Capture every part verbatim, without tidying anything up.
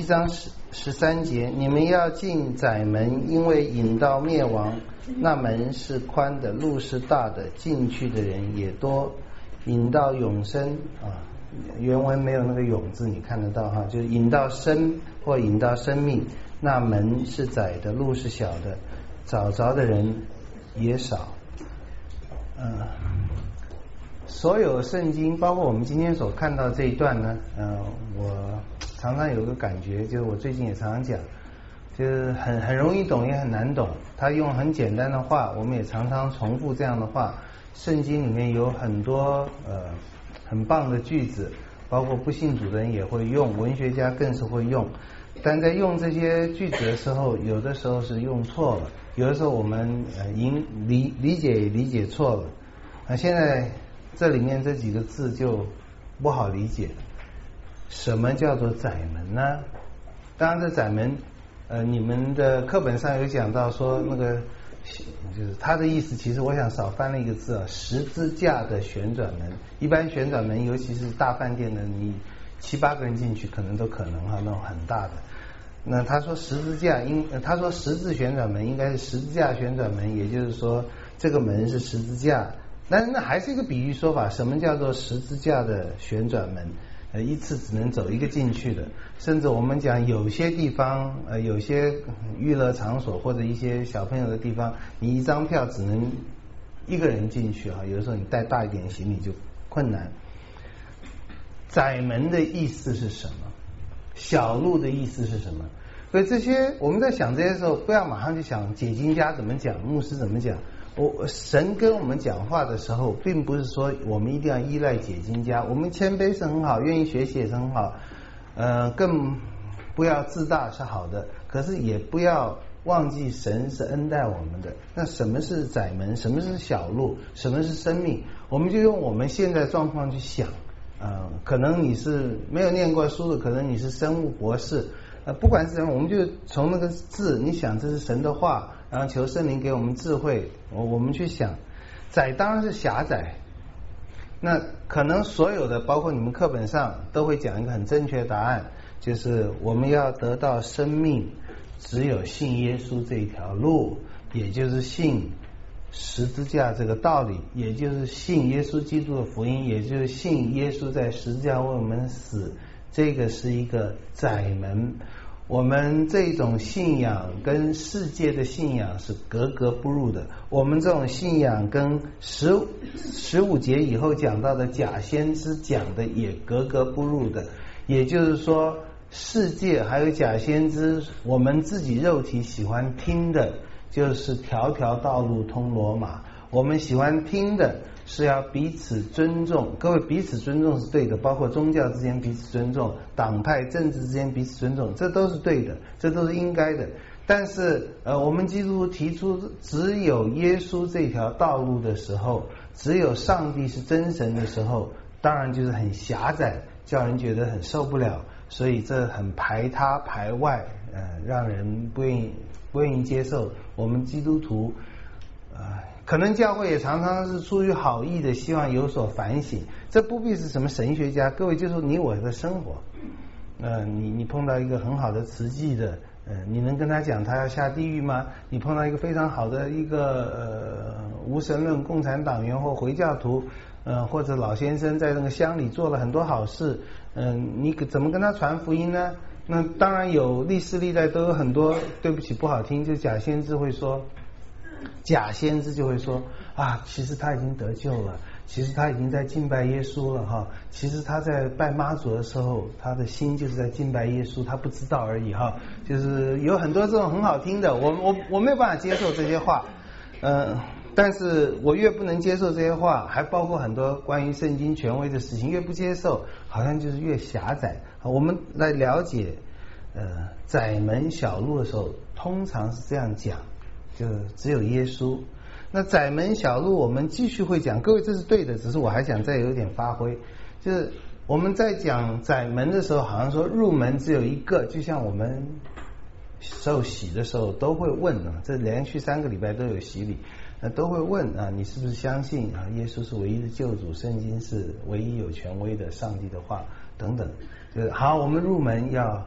章十十三节，你们要进窄门，因为引到灭亡，那门是宽的，路是大的，进去的人也多。引到永生啊，原文没有那个永字，你看得到哈，就是引到生或引到生命，那门是窄的，路是小的，找着的人也少。嗯、呃，所有圣经，包括我们今天所看到这一段呢，嗯、呃，我常常有个感觉，就是我最近也常常讲，就是很很容易懂，也很难懂。他用很简单的话，我们也常常重复这样的话。圣经里面有很多呃很棒的句子，包括不信主的人也会用，文学家更是会用。但在用这些句子的时候，有的时候是用错了，有的时候我们呃理理理解也理解错了。那、呃、现在这里面这几个字就不好理解。什么叫做窄门呢？当然，这窄门，呃，你们的课本上有讲到说那个。就是他的意思，其实我想少翻了一个字啊，十字架的旋转门。一般旋转门，尤其是大饭店的，你七八个人进去可能都可能哈，那种很大的。那他说十字架应，他说十字旋转门应该是十字架旋转门，也就是说这个门是十字架。但是那还是一个比喻说法，什么叫做十字架的旋转门？呃，一次只能走一个进去的，甚至我们讲有些地方，呃，有些娱乐场所或者一些小朋友的地方，你一张票只能一个人进去啊，有的时候你带大一点行李就困难。窄门的意思是什么？小路的意思是什么？所以这些我们在想这些时候，不要马上就想解经家怎么讲，牧师怎么讲。我神跟我们讲话的时候，并不是说我们一定要依赖解经家，我们谦卑是很好，愿意学习也是很好，呃，更不要自大是好的，可是也不要忘记神是恩待我们的。那什么是窄门？什么是小路？什么是生命？我们就用我们现在状况去想，呃，可能你是没有念过书的，可能你是生物博士，呃，不管是什么，我们就从那个字，你想这是神的话。然后求圣灵给我们智慧，我我们去想，窄当然是狭窄。那可能所有的，包括你们课本上都会讲一个很正确的答案，就是我们要得到生命，只有信耶稣这一条路，也就是信十字架这个道理，也就是信耶稣基督的福音，也就是信耶稣在十字架为我们死，这个是一个窄门。我们这种信仰跟世界的信仰是格格不入的，我们这种信仰跟十十五节以后讲到的假先知讲的也格格不入的。也就是说，世界还有假先知，我们自己肉体喜欢听的就是条条道路通罗马，我们喜欢听的是要彼此尊重。各位，彼此尊重是对的，包括宗教之间彼此尊重，党派政治之间彼此尊重，这都是对的，这都是应该的。但是呃，我们基督徒提出只有耶稣这条道路的时候，只有上帝是真神的时候，当然就是很狭窄，叫人觉得很受不了，所以这很排他排外，呃，让人不愿意不愿意接受。我们基督徒呃可能教会也常常是出于好意的，希望有所反省。这不必是什么神学家，各位就是你我的生活。呃，你你碰到一个很好的慈济的，呃，你能跟他讲他要下地狱吗？你碰到一个非常好的一个呃无神论共产党员或回教徒，呃，或者老先生在那个乡里做了很多好事，嗯、呃，你怎么跟他传福音呢？那当然有历史历代都有很多，对不起不好听，就假先知会说。假先知就会说啊，其实他已经得救了，其实他已经在敬拜耶稣了哈，其实他在拜妈祖的时候，他的心就是在敬拜耶稣，他不知道而已哈。就是有很多这种很好听的，我我我没有办法接受这些话，呃，但是我越不能接受这些话，还包括很多关于圣经权威的事情，越不接受，好像就是越狭窄。我们来了解呃窄门小路的时候，通常是这样讲。就只有耶稣。那窄门小路我们继续会讲，各位这是对的，只是我还想再有点发挥。就是我们在讲窄门的时候，好像说入门只有一个，就像我们受洗的时候都会问啊，这连续三个礼拜都有洗礼，那都会问啊，你是不是相信啊耶稣是唯一的救主，圣经是唯一有权威的上帝的话等等。就是好，我们入门要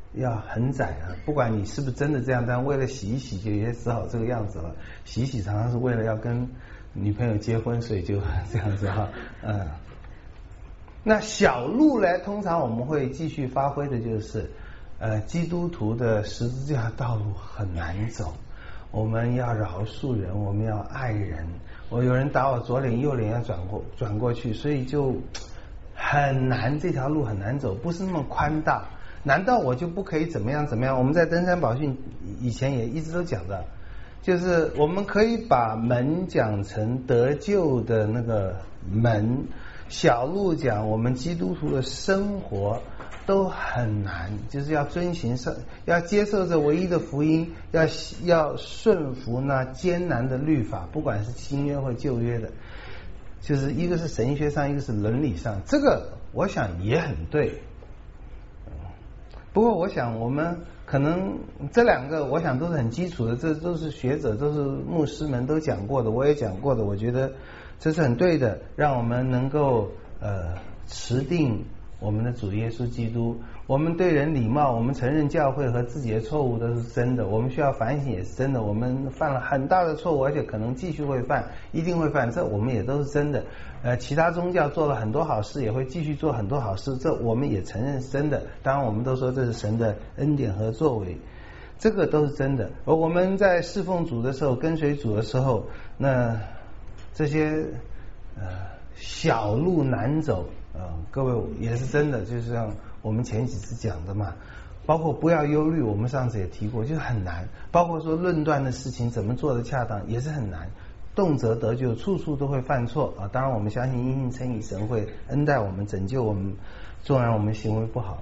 要很窄啊，不管你是不是真的这样，但为了洗一洗就也只好这个样子了。洗一洗常常是为了要跟女朋友结婚，所以就这样子哈，嗯。那小路呢，通常我们会继续发挥的就是，呃，基督徒的十字架道路很难走，我们要饶恕人，我们要爱人。我有人打我左脸右脸要转过转过去，所以就很难，这条路很难走，不是那么宽大。难道我就不可以怎么样怎么样？我们在登山宝训以前也一直都讲的，就是我们可以把门讲成得救的那个门，小路讲我们基督徒的生活都很难，就是要遵行上，要接受这唯一的福音，要要顺服那艰难的律法，不管是新约或旧约的，就是一个是神学上，一个是伦理上，这个我想也很对。不过我想我们可能这两个我想都是很基础的，这都是学者都是牧师们都讲过的，我也讲过的，我觉得这是很对的，让我们能够呃持定我们的主耶稣基督。我们对人礼貌，我们承认教会和自己的错误都是真的，我们需要反省也是真的，我们犯了很大的错误，而且可能继续会犯，一定会犯，这我们也都是真的。呃，其他宗教做了很多好事，也会继续做很多好事，这我们也承认是真的。当然我们都说这是神的恩典和作为，这个都是真的。而我们在侍奉主的时候，跟随主的时候，那这些呃小路难走啊、呃，各位也是真的，就是像我们前几次讲的嘛，包括不要忧虑，我们上次也提过，就是很难。包括说论断的事情怎么做的恰当，也是很难。动辄得救，处处都会犯错啊！当然，我们相信因信称义，神会恩待我们，拯救我们，纵然我们行为不好，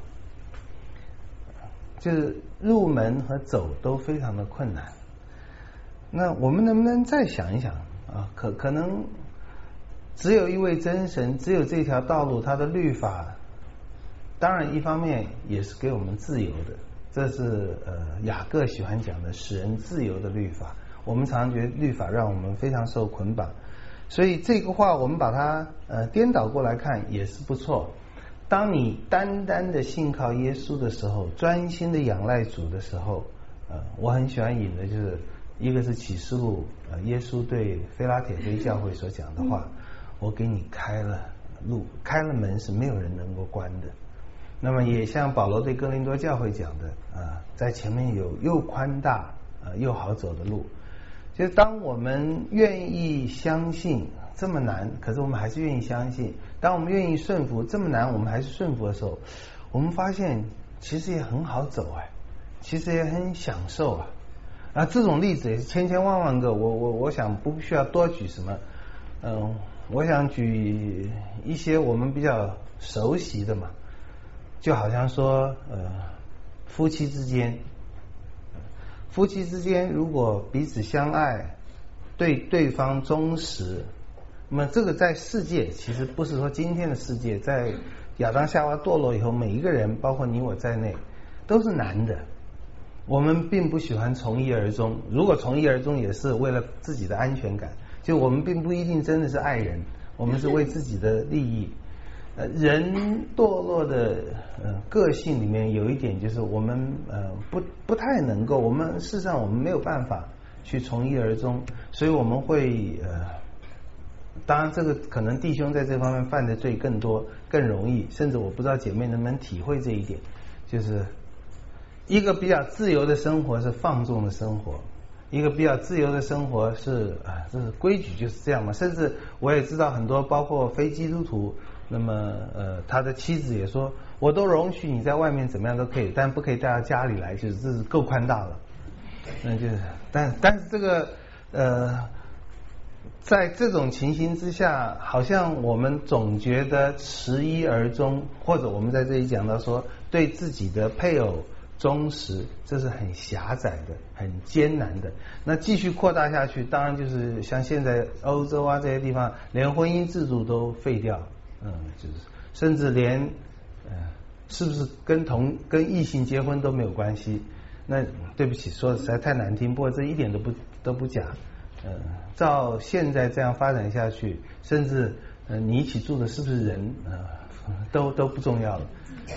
就是入门和走都非常的困难。那我们能不能再想一想啊？可可能只有一位真神，只有这条道路，它的律法，当然一方面也是给我们自由的，这是呃雅各喜欢讲的使人自由的律法。我们常常觉得律法让我们非常受捆绑，所以这个话我们把它呃颠倒过来看也是不错。当你单单的信靠耶稣的时候，专心的仰赖主的时候，呃，我很喜欢引的就是一个是启示录，呃，耶稣对菲拉铁非教会所讲的话，我给你开了路，开了门是没有人能够关的。那么也像保罗对哥林多教会讲的啊、呃，在前面有又宽大呃又好走的路。就是当我们愿意相信这么难，可是我们还是愿意相信；当我们愿意顺服这么难，我们还是顺服的时候，我们发现其实也很好走哎，其实也很享受啊。啊，这种例子也是千千万万个，我我我想不需要多举什么，嗯，我想举一些我们比较熟悉的嘛，就好像说呃夫妻之间。夫妻之间如果彼此相爱，对对方忠实，那么这个在世界其实不是说今天的世界，在亚当夏娃堕落以后，每一个人包括你我在内都是难的。我们并不喜欢从一而终，如果从一而终也是为了自己的安全感，就我们并不一定真的是爱人，我们是为自己的利益。呃，人堕落的呃个性里面有一点就是我们呃不不太能够，我们事实上我们没有办法去从一而终，所以我们会呃，当然这个可能弟兄在这方面犯的罪更多更容易，甚至我不知道姐妹能不能体会这一点，就是一个比较自由的生活是放纵的生活，一个比较自由的生活是啊，这是规矩就是这样嘛。甚至我也知道很多包括非基督徒。那么呃，他的妻子也说，我都容许你在外面怎么样都可以，但不可以带到家里来，就是这是够宽大了。那就是，但但是这个呃，在这种情形之下，好像我们总觉得持一而终，或者我们在这里讲到说，对自己的配偶忠实，这是很狭窄的、很艰难的。那继续扩大下去，当然就是像现在欧洲啊这些地方，连婚姻制度都废掉。嗯，就是甚至连呃，是不是跟同跟异性结婚都没有关系？那对不起，说的实在太难听，不过这一点都不都不假。呃，照现在这样发展下去，甚至呃你一起住的是不是人呃，都都不重要了。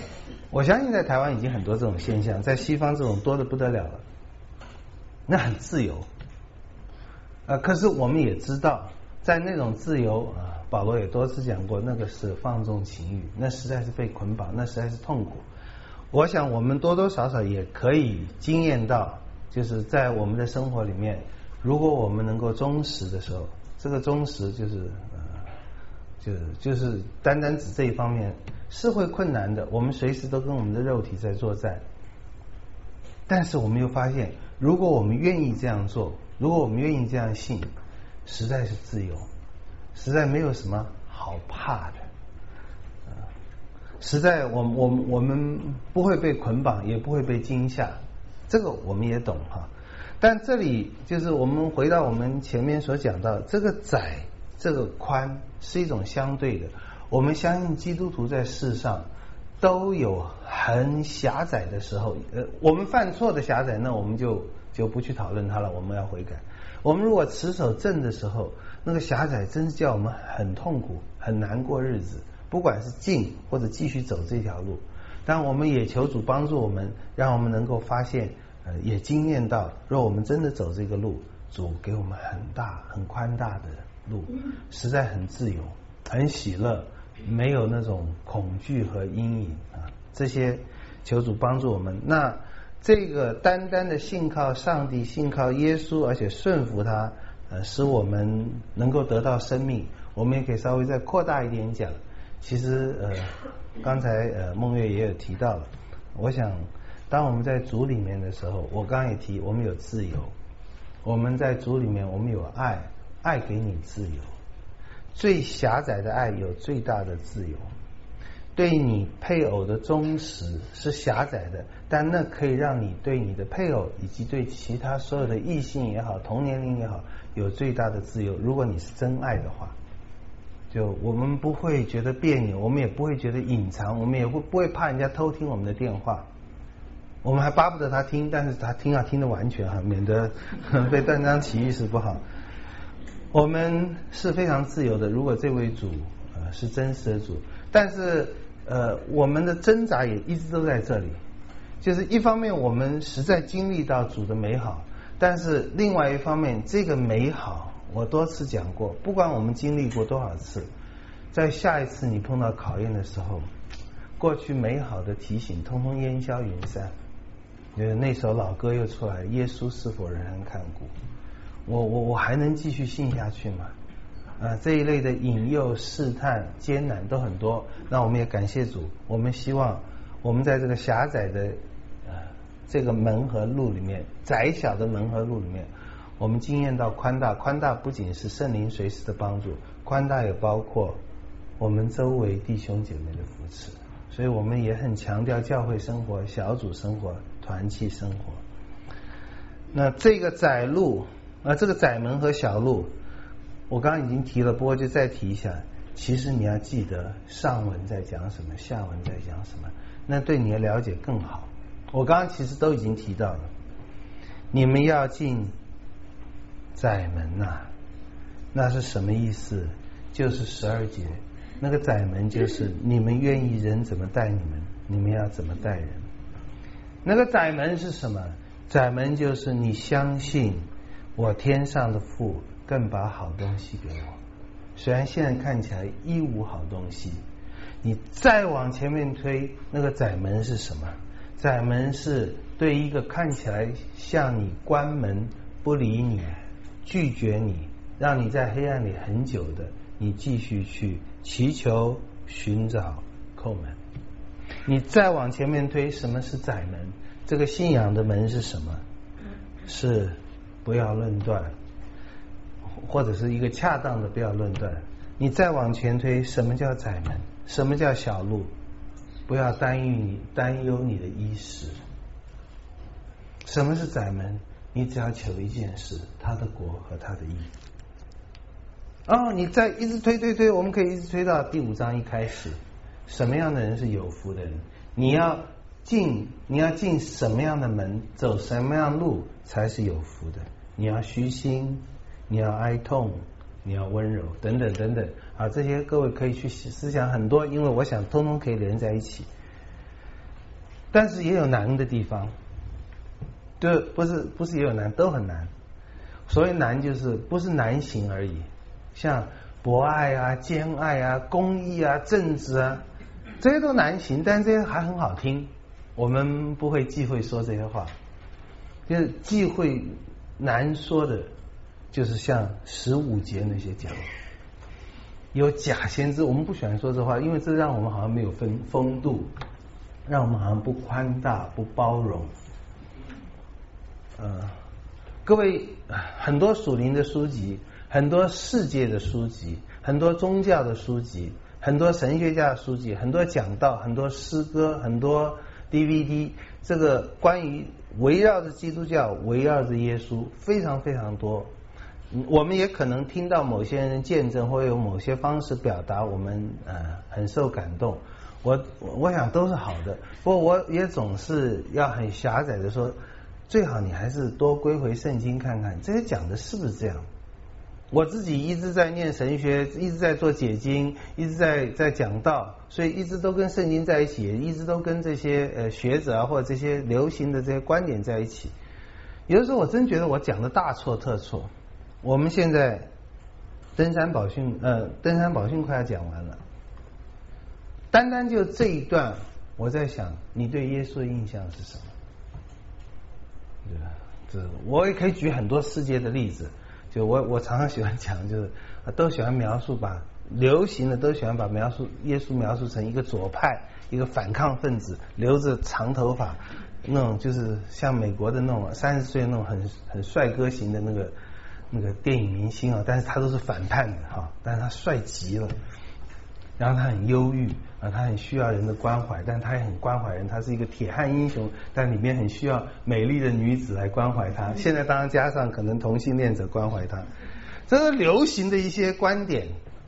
我相信在台湾已经很多这种现象，在西方这种多得不得了了，那很自由。呃，可是我们也知道，在那种自由啊，保罗也多次讲过，那个是放纵情欲，那实在是被捆绑，那实在是痛苦。我想我们多多少少也可以经验到，就是在我们的生活里面，如果我们能够忠实的时候，这个忠实就是呃，就是就是单单指这一方面是会困难的，我们随时都跟我们的肉体在作战。但是我们又发现，如果我们愿意这样做，如果我们愿意这样信，实在是自由，实在没有什么好怕的。实在我我我们不会被捆绑，也不会被惊吓，这个我们也懂哈。但这里就是我们回到我们前面所讲到，这个窄这个宽是一种相对的。我们相信基督徒在世上都有很狭窄的时候，呃，我们犯错的狭窄，那我们就就不去讨论它了，我们要悔改。我们如果持守正的时候，那个狭窄真是叫我们很痛苦，很难过日子。不管是进或者继续走这条路，但我们也求主帮助我们，让我们能够发现，呃，也经验到，若我们真的走这个路，主给我们很大、很宽大的路，实在很自由、很喜乐，没有那种恐惧和阴影啊。这些求主帮助我们。那这个单单的信靠上帝、信靠耶稣，而且顺服他，呃，使我们能够得到生命。我们也可以稍微再扩大一点讲。其实呃，刚才呃孟月也有提到了，我想当我们在主里面的时候，我刚刚也提，我们有自由，我们在主里面我们有爱，爱给你自由，最狭窄的爱有最大的自由。对你配偶的忠实是狭窄的，但那可以让你对你的配偶以及对其他所有的异性也好，同年龄也好，有最大的自由。如果你是真爱的话，就我们不会觉得别扭，我们也不会觉得隐藏，我们也不不会怕人家偷听我们的电话，我们还巴不得他听，但是他听啊听得完全哈，免得被断章取义是不好。我们是非常自由的，如果这位主呃是真实的主，但是呃我们的挣扎也一直都在这里，就是一方面我们实在经历到主的美好，但是另外一方面这个美好。我多次讲过，不管我们经历过多少次，在下一次你碰到考验的时候，过去美好的提醒通通烟消云散。呃，那首老歌又出来，耶稣是否仍然看顾我？我我还能继续信下去吗？啊，这一类的引诱、试探、艰难都很多。那我们也感谢主，我们希望我们在这个狭窄的呃这个门和路里面，窄小的门和路里面。我们经验到宽大，宽大不仅是圣灵随时的帮助，宽大也包括我们周围弟兄姐妹的扶持，所以我们也很强调教会生活、小组生活、团契生活。那这个窄路，啊，这个窄门和小路，我刚刚已经提了，不过就再提一下。其实你要记得上文在讲什么，下文在讲什么，那对你的了解更好。我刚刚其实都已经提到了，你们要进窄门呐、啊，那是什么意思？就是十二节，那个窄门就是你们愿意人怎么待你们，你们要怎么待人。那个窄门是什么？窄门就是你相信我天上的父更把好东西给我，虽然现在看起来一无好东西，你再往前面推，那个窄门是什么？窄门是对一个看起来像你关门不理你，拒绝你，让你在黑暗里很久的，你继续去祈求、寻找、叩门。你再往前面推，什么是窄门？这个信仰的门是什么？是不要论断，或者是一个恰当的不要论断。你再往前推，什么叫窄门？什么叫小路？不要担忧你担忧你的衣食。什么是窄门？你只要求一件事，他的国和他的义。哦，你再一直推推推，我们可以一直推到第五章一开始。什么样的人是有福的人？你要进，你要进什么样的门，走什么样的路才是有福的？你要虚心，你要哀痛，你要温柔，等等等等啊，这些各位可以去思想很多，因为我想通通可以连在一起。 但是也有难的地方，就不是不是也有难，都很难。所谓难就是不是难行而已，像博爱啊、兼爱啊、公义啊、正直啊，这些都难行，但是这些还很好听，我们不会忌讳说这些话。就是忌讳难说的，就是像十五节那些讲有假先知，我们不喜欢说这话，因为这让我们好像没有风风度，让我们好像不宽大、不包容。呃，各位，很多属灵的书籍，很多世界的书籍，很多宗教的书籍，很多神学家的书籍，很多讲道，很多诗歌，很多 D V D， 这个关于围绕着基督教、围绕着耶稣，非常非常多。我们也可能听到某些人见证，或有某些方式表达，我们呃很受感动。我我想都是好的，不过我也总是要很狭窄的说，最好你还是多归回圣经看看，这些讲的是不是这样。我自己一直在念神学，一直在做解经，一直在在讲道，所以一直都跟圣经在一起，一直都跟这些呃学者啊或者这些流行的这些观点在一起。有的时候我真觉得我讲的大错特错。我们现在登山宝训呃登山宝训快要讲完了，单单就这一段，我在想你对耶稣的印象是什么？对吧？这我也可以举很多世界的例子，就我我常常喜欢讲，就是都喜欢描述把流行的都喜欢把描述耶稣描述成一个左派，一个反抗分子，留着长头发，那种就是像美国的那种三十岁那种很很帅哥型的那个。那个电影明星啊，但是他都是反叛的哈，但是他帅极了，然后他很忧郁啊，他很需要人的关怀，但他也很关怀人，他是一个铁汉英雄，但里面很需要美丽的女子来关怀他。现在当然加上可能同性恋者关怀他，这是流行的一些观点。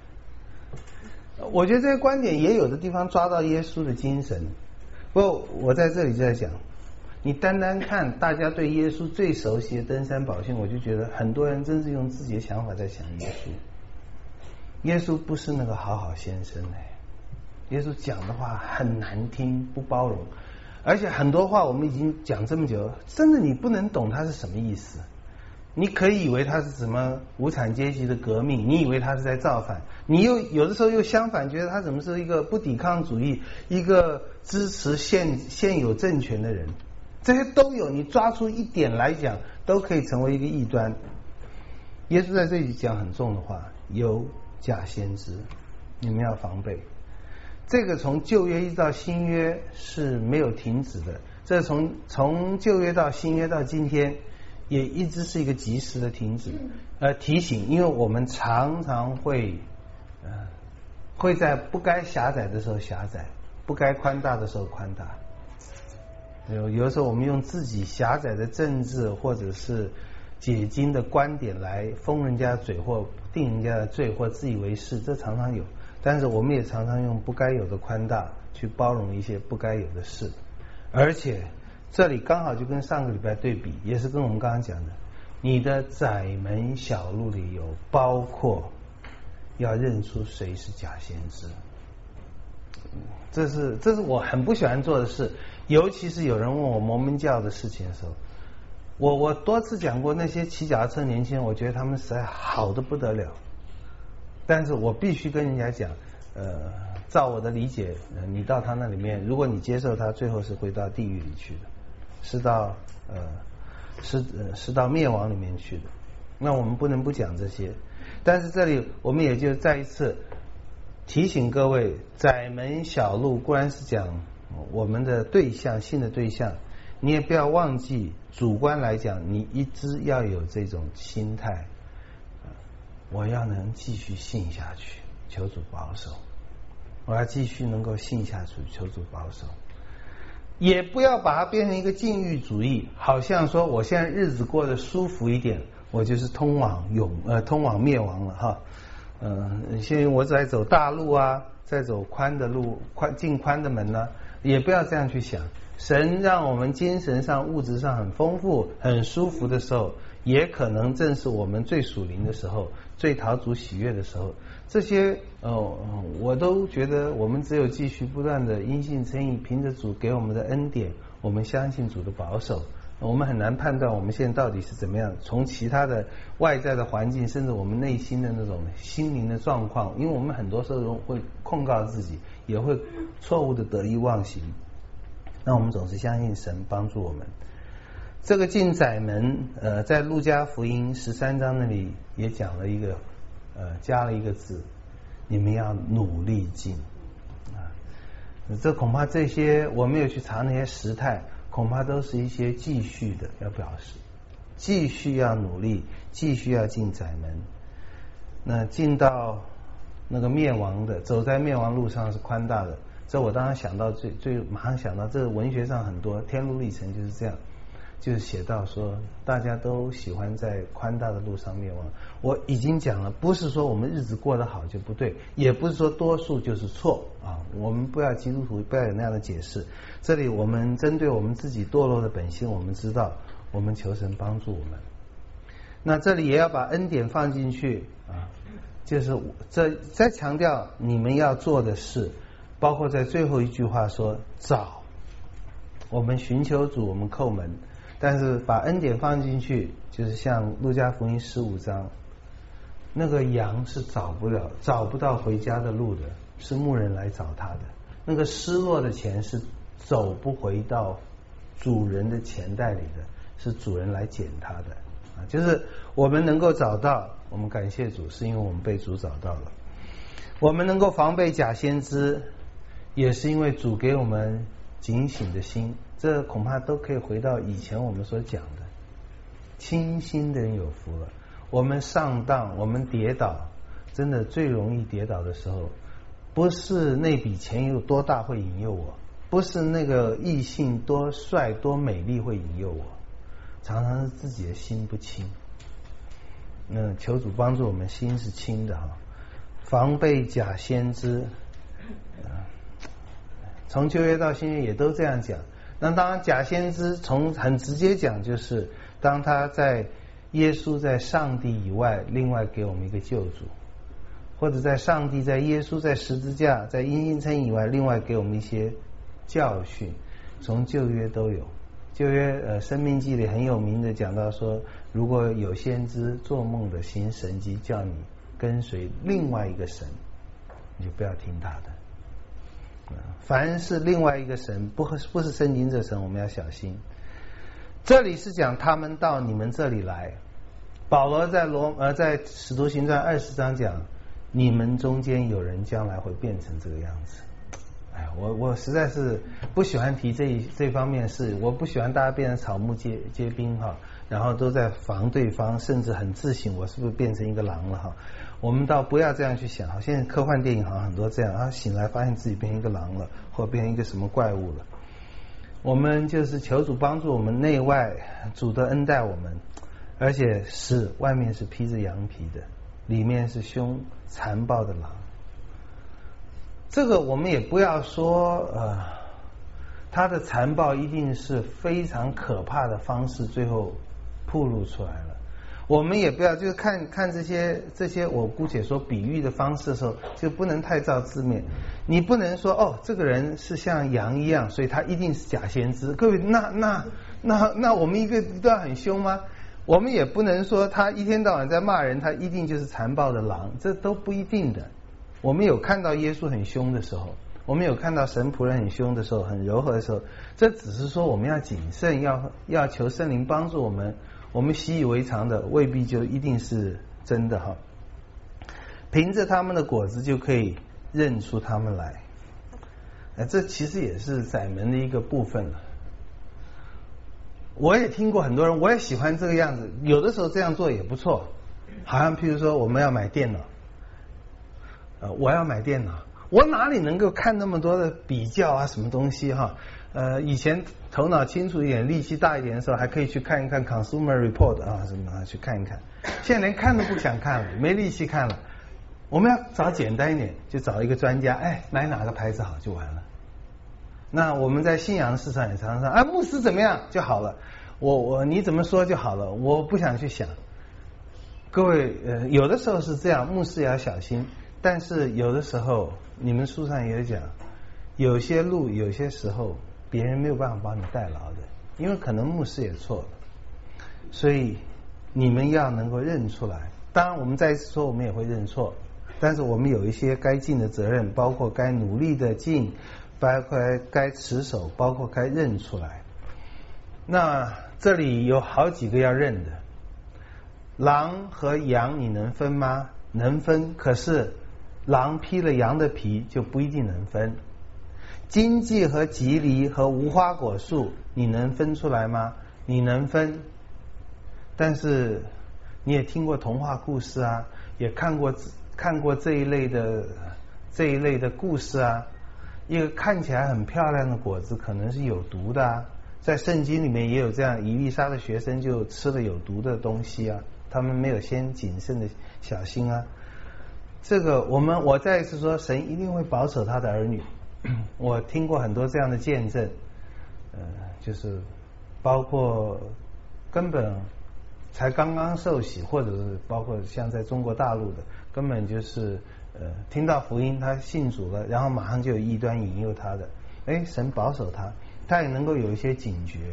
我觉得这些观点也有的地方抓到耶稣的精神，不过我在这里就在讲。你单单看大家对耶稣最熟悉的登山宝训，我就觉得很多人真是用自己的想法在想耶稣。耶稣不是那个好好先生哎，耶稣讲的话很难听，不包容，而且很多话我们已经讲这么久，真的你不能懂他是什么意思。你可以以为他是什么无产阶级的革命，你以为他是在造反，你又有的时候又相反，觉得他怎么是一个不抵抗主义，一个支持现现有政权的人。这些都有，你抓出一点来讲，都可以成为一个异端。耶稣在这里讲很重的话，有假先知，你们要防备。这个从旧约一直到新约是没有停止的，这从从旧约到新约到今天，也一直是一个及时的停止呃提醒，因为我们常常会呃会在不该狭窄的时候狭窄，不该宽大的时候宽大。有有的时候我们用自己狭窄的政治或者是解经的观点来封人家嘴或定人家的罪或自以为是，这常常有。但是我们也常常用不该有的宽大去包容一些不该有的事，而且这里刚好就跟上个礼拜对比，也是跟我们刚刚讲的，你的窄门小路里有包括要认出谁是假先知，这是这是我很不喜欢做的事。尤其是有人问我摩门教的事情的时候，我我多次讲过，那些骑脚踏车年轻人，我觉得他们实在好的不得了，但是我必须跟人家讲，呃，照我的理解，呃、你到他那里面，如果你接受他，最后是会到地狱里去的，是到呃是呃是到灭亡里面去的。那我们不能不讲这些，但是这里我们也就再一次提醒各位，窄门小路固然是讲我们的对象，信的对象，你也不要忘记，主观来讲，你一直要有这种心态，我要能继续信下去，求主保守，我要继续能够信下去，求主保守。也不要把它变成一个禁欲主义，好像说我现在日子过得舒服一点，我就是通往永呃通往灭亡了哈。嗯、呃，现在我在走大路啊，在走宽的路，宽进宽的门呢、啊。 也不要这样去想。神让我们精神上、物质上很丰富、很舒服的时候，也可能正是我们最属灵的时候，最讨主喜悦的时候。这些呃，我都觉得我们只有继续不断的因信称义，凭着主给我们的恩典，我们相信主的保守。我们很难判断我们现在到底是怎么样，从其他的外在的环境，甚至我们内心的那种心灵的状况，因为我们很多时候会控告自己，也会错误的得意忘形。那我们总是相信神帮助我们。这个进窄门，呃，在路加福音十三章那里也讲了一个，呃，加了一个字，你们要努力进啊。这恐怕这些我没有去查那些时态，恐怕都是一些继续的要表示，继续要努力，继续要进窄门。那进到那个灭亡的，走在灭亡路上是宽大的。这我当然想到最最马上想到，这文学上很多天路历程就是这样，就是写到说大家都喜欢在宽大的路上灭亡。我已经讲了，不是说我们日子过得好就不对，也不是说多数就是错啊。我们不要基督徒不要有那样的解释。这里我们针对我们自己堕落的本性，我们知道，我们求神帮助我们。那这里也要把恩典放进去啊，就是这再强调你们要做的事。包括在最后一句话说找，我们寻求主，我们叩门，但是把恩典放进去，就是像路加福音十五章，那个羊是找不了找不到回家的路的，是牧人来找他的。那个失落的钱是走不回到主人的钱袋里的，是主人来捡他的啊。就是我们能够找到，我们感谢主，是因为我们被主找到了。我们能够防备假先知，也是因为主给我们警醒的心。这恐怕都可以回到以前我们所讲的，清心的人有福了。我们上当，我们跌倒，真的最容易跌倒的时候，不是那笔钱有多大会引诱我，不是那个异性多帅多美丽会引诱我，常常是自己的心不清。那求主帮助我们心是清的哈，防备假先知。从旧约到新约也都这样讲。那当然假先知从很直接讲，就是当他在耶稣在上帝以外另外给我们一个救主，或者在上帝在耶稣在十字架在因信称义以外另外给我们一些教训，从旧约都有。旧约呃申命记里很有名的讲到说，如果有先知做梦的行神迹叫你跟随另外一个神，你就不要听他的。凡是另外一个神，不不是圣经这神，我们要小心。这里是讲他们到你们这里来。保罗在罗呃在使徒行传二十章讲，你们中间有人将来会变成这个样子。哎，我我实在是不喜欢提这这方面的事，我不喜欢大家变成草木皆皆兵哈，然后都在防对方，甚至很自省我是不是变成一个狼了哈。我们倒不要这样去想，好，现在科幻电影好像很多这样，他醒来发现自己变成一个狼了，或变成一个什么怪物了。我们就是求主帮助我们内外，主的恩待我们，而且是外面是披着羊皮的，里面是凶残暴的狼。这个我们也不要说呃，他的残暴一定是非常可怕的方式最后暴露出来了。我们也不要就是看看这些这些我姑且说比喻的方式的时候，就不能太照字面。你不能说哦，这个人是像羊一样，所以他一定是假先知。各位，那那那那我们一个都要很凶吗？我们也不能说他一天到晚在骂人，他一定就是残暴的狼，这都不一定的。我们有看到耶稣很凶的时候，我们有看到神仆人很凶的时候，很柔和的时候，这只是说我们要谨慎，要要求圣灵帮助我们。我们习以为常的未必就一定是真的哈。凭着他们的果子就可以认出他们来，这其实也是窄门的一个部分了。我也听过很多人，我也喜欢这个样子，有的时候这样做也不错。好像譬如说我们要买电脑，呃，我要买电脑，我哪里能够看那么多的比较啊，什么东西哈？呃，以前头脑清楚一点、力气大一点的时候，还可以去看一看 Consumer Report 啊什么，去看一看。现在连看都不想看了，没力气看了。我们要找简单一点，就找一个专家，哎，买哪个牌子好就完了。 那我们在信仰市场也常常说，啊，牧师怎么样就好了，我我你怎么说就好了，我不想去想。各位，呃，有的时候是这样，牧师也要小心。但是有的时候，你们书上也有讲，有些路有些时候别人没有办法帮你代劳的，因为可能牧师也错了，所以你们要能够认出来。当然，我们再一次说，我们也会认错，但是我们有一些该尽的责任，包括该努力的尽，包括该持守，包括该认出来。那这里有好几个要认的。狼和羊你能分吗？能分，可是狼披了羊的皮就不一定能分。荆棘和棘藜和无花果树你能分出来吗？你能分，但是你也听过童话故事啊，也看过看过这一类的这一类的故事啊。一个看起来很漂亮的果子可能是有毒的啊，在圣经里面也有这样，以利沙的学生就吃了有毒的东西啊，他们没有先谨慎的小心啊。这个我们我再一次说，神一定会保守他的儿女。我听过很多这样的见证，呃，就是包括根本才刚刚受洗，或者是包括像在中国大陆的，根本就是呃听到福音他信主了，然后马上就有异端引诱他的，哎，神保守他，他也能够有一些警觉。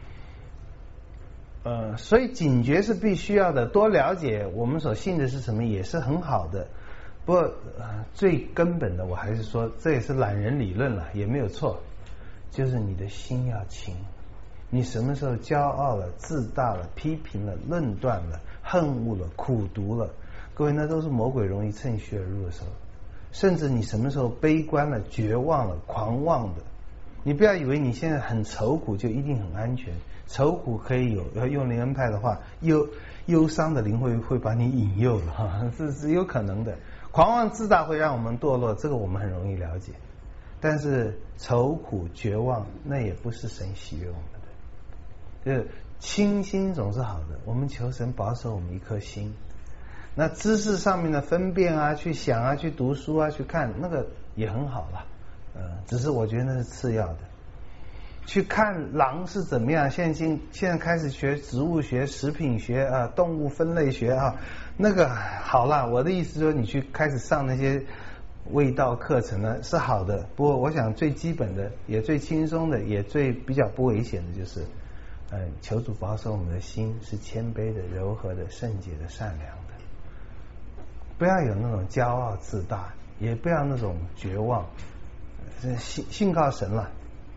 呃，所以警觉是必须要的，多了解我们所信的是什么也是很好的。不过、呃、最根本的我还是说，这也是懒人理论了，也没有错，就是你的心要清。你什么时候骄傲了、自大了、批评了、论断了、恨恶了、苦毒了，各位，那都是魔鬼容易趁虚而入的时候。甚至你什么时候悲观了、绝望了、狂妄的，你不要以为你现在很愁苦就一定很安全。愁苦可以有，要用灵恩派的话，忧忧伤的灵会会把你引诱了哈，这是有可能的。狂妄自大会让我们堕落，这个我们很容易了解。但是愁苦绝望，那也不是神喜悦我们的。就是清心总是好的，我们求神保守我们一颗心。那知识上面的分辨啊，去想啊，去读书啊，去看那个也很好了，呃，只是我觉得那是次要的。去看狼是怎么样，现在现在开始学植物学、食品学啊、动物分类学啊，那个好啦，我的意思说，你去开始上那些味道课程呢是好的，不过我想最基本的、也最轻松的、也最比较不危险的就是，嗯，求主保守我们的心是谦卑的、柔和的、圣洁的、善良的，不要有那种骄傲自大，也不要那种绝望，信信靠神了。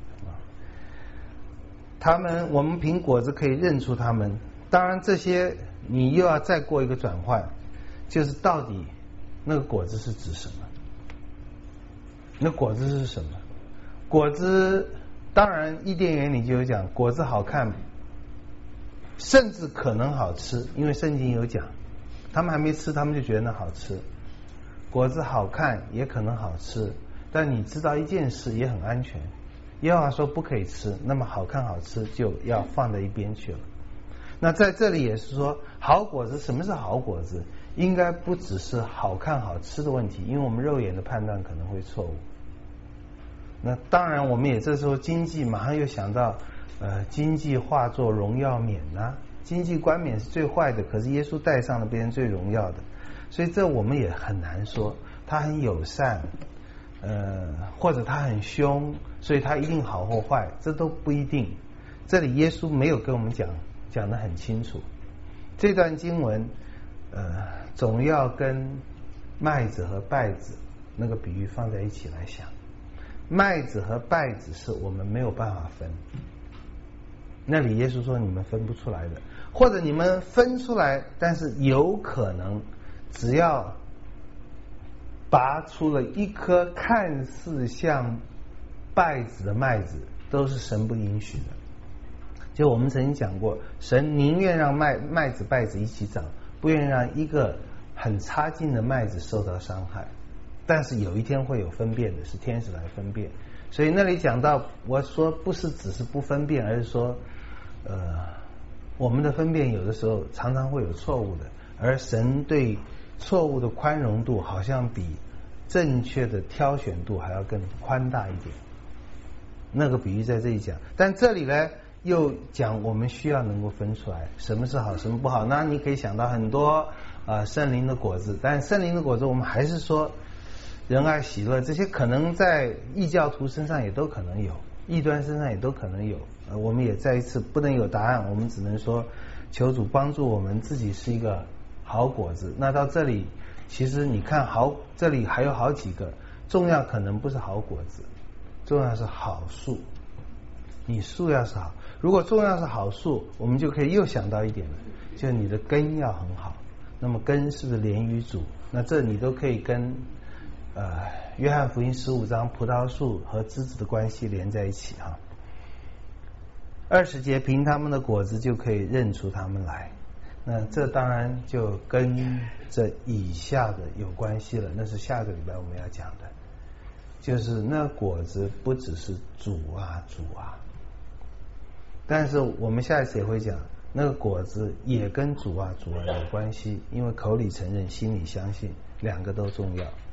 他们，我们凭果子可以认出他们。当然，这些你又要再过一个转换，就是到底那个果子是指什么？那果子是什么？果子，当然伊甸园里就有讲，果子好看，甚至可能好吃，因为圣经有讲，他们还没吃，他们就觉得那好吃。果子好看，也可能好吃，但你知道一件事，也很安全。耶和华说不可以吃，那么好看好吃就要放在一边去了。那在这里也是说，好果子，什么是好果子？应该不只是好看好吃的问题，因为我们肉眼的判断可能会错误。那当然，我们也这时候经济马上又想到，呃，经济化作荣耀冕啊，经济冠冕是最坏的，可是耶稣戴上了别人最荣耀的，所以这我们也很难说，他很友善。呃，或者他很凶，所以他一定好或坏，这都不一定。这里耶稣没有跟我们讲讲得很清楚。这段经文，呃，总要跟麦子和稗子那个比喻放在一起来想。麦子和稗子是我们没有办法分，那里耶稣说你们分不出来的，或者你们分出来，但是有可能只要拔出了一颗看似像稗子的麦子，都是神不允许的。就我们曾经讲过，神宁愿让麦麦子稗子一起长，不愿让一个很差劲的麦子受到伤害。但是有一天会有分辨的，是天使来分辨。所以那里讲到，我说不是只是不分辨，而是说呃，我们的分辨有的时候常常会有错误的，而神对错误的宽容度好像比正确的挑选度还要更宽大一点。 那个比喻在这里讲，但这里呢又讲我们需要能够分出来什么是好，什么不好。那你可以想到很多啊、呃、圣灵的果子，但圣灵的果子我们还是说仁爱、喜乐，这些可能在异教徒身上也都可能有，异端身上也都可能有。呃，我们也再一次不能有答案，我们只能说求主帮助我们自己是一个好果子。那到这里，其实你看好，这里还有好几个，重要可能不是好果子，重要是好树。你树要是好，如果重要是好树，我们就可以又想到一点了，就是你的根要很好。那么根是不是连于主？那这你都可以跟呃约翰福音十五章葡萄树和枝子的关系连在一起啊。二十节凭他们的果子就可以认出他们来。那这当然就跟这以下的有关系了，那是下个礼拜我们要讲的，就是那果子不只是主啊主啊，但是我们下一次也会讲，那个果子也跟主啊主啊有关系，因为口里承认心里相信，两个都重要。